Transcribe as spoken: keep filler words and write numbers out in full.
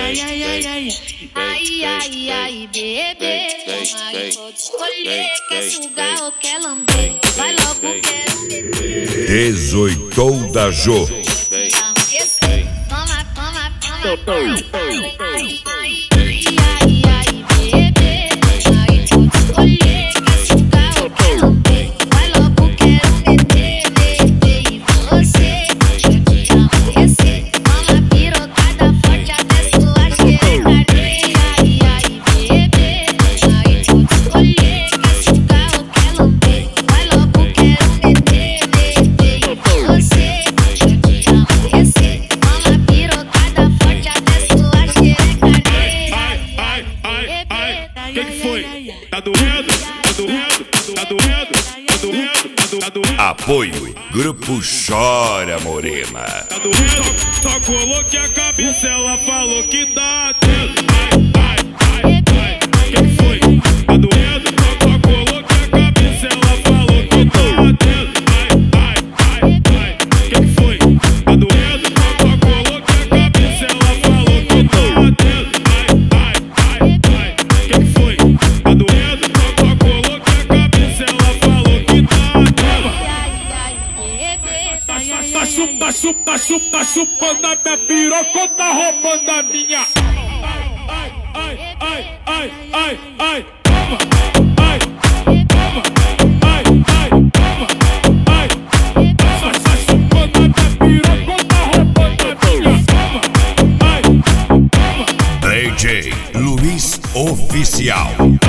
ai, ai, ai, ai, ai, ai, ai, bebê. Aí pode escolher, quer sugar ou quer lamber. Vai logo, quero beber. Dezoitou da Jô. Toma, toma, toma, toma. Ai, ai, ai, ai, ai, bebê. Aí pode escolher, quer sugar ou quer lamber. Vai logo, quero beber, beber. E você quer te amanhecer. Toma pirocada forte até sua xerecaria. Ai, ai, bebê. Aí pode escolher, quer sugar ou quer lamber. Vai logo, quero beber, beber. E você quer te amanhecer. Toma pirocada forte até sua xerecaria. Ai, ai, ai, ai, que que foi? Tá doendo? Tá doendo? Tá doendo? Tá doendo? Tá doendo? Tá doendo? Apoio Grupo Chora Morena. Tá doendo? Só, só coloquei a cabeça, ela falou que tá atento. Ai, ai, ai, ai, que que foi? Tá doendo? Só, só coloquei a cabeça, ela falou que tá atento. Ai, ai, ai, ai, que que foi? Tá doendo? Só, só coloquei a cabeça, ela falou que tá atento. Ai, ai, ai, ai, que que foi? Tá doendo? Só, só coloquei a cabeça, ela falou que tá atento. Tá chupa, chupa, chupa, chupando a minha piroca, tá roubando a minha. Ai, ai, ai, ai, ai, ai, toma. Ai, toma. Ai, ai, toma. Ai, tá chupando a minha piroca, tá roubando a minha. Toma. Ai, toma. D J Luiz Oficial.